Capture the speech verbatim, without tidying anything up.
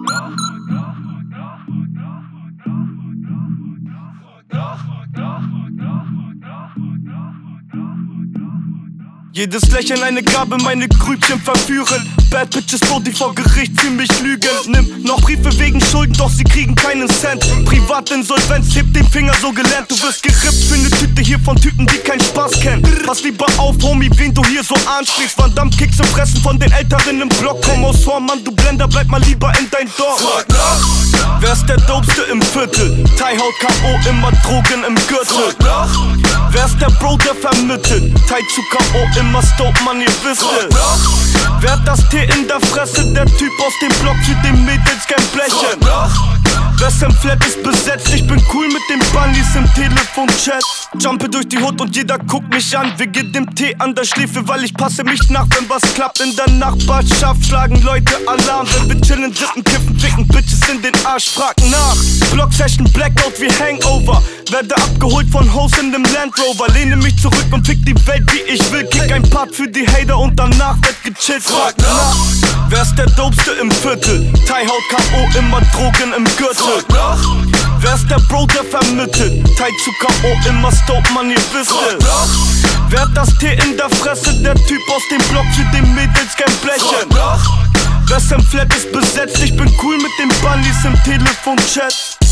Jedes Lächeln eine Gabe, meine Grübchen verführen. Bad Bitches, Body vor Gericht, für mich lügen. Nimm noch Briefe wegen Schulden, doch sie kriegen keinen Cent. Privatinsolvenz, heb den Finger so gelernt. Du wirst gerippt für ne Tüte hier von Typen, die keinen Spaß kennen. Pass lieber auf, Homie, wen du hier so ansprichst. Van Damme Kekse fressen von den Älteren im Block. Komm aus Horn, Mann, du Blender, bleib mal lieber in dein Dorf. Wer ist der Dopeste im Viertel? Thai-Haut, K O, immer Drogen im Gürtel. Wer ist der Bro, der vermittelt? Tai zu K O, immer Stope, Mann, ihr wisst es. Wer hat das Tee in der Fresse? Der Typ aus dem Block, für den Mädels kein Blechen. Western Flat ist besetzt, ich bin cool mit den Bunnies im Telefonchat. Jumpe durch die Hut und jeder guckt mich an. Wege dem Tee an der Schläfe, weil ich passe mich nach, wenn was klappt. In der Nachbarschaft schlagen Leute Alarm. Wenn wir chillen, sippen, kiffen, ficken Bitches in den Arsch, frag nach. Block-Session, Blackout wie Hangover. Werde abgeholt von Hoes in dem Land Rover. Lehne mich zurück und fick die Welt wie ich will. Kick ein Part für die Hater und danach wird gechillt, frag nach. Wer ist der Dopeste im Viertel? Thai-Haut, K O, immer Drogen im Gürtel. Wer ist der Bro, der vermittelt? Tai zu K O, immer Stope, Mann, ihr wisst es. Wer hat das Tee in der Fresse? Der Typ aus dem Block, für den Mädels kein Blechen. Western Flat ist besetzt, ich bin cool mit den Bunnies im Telefonchat.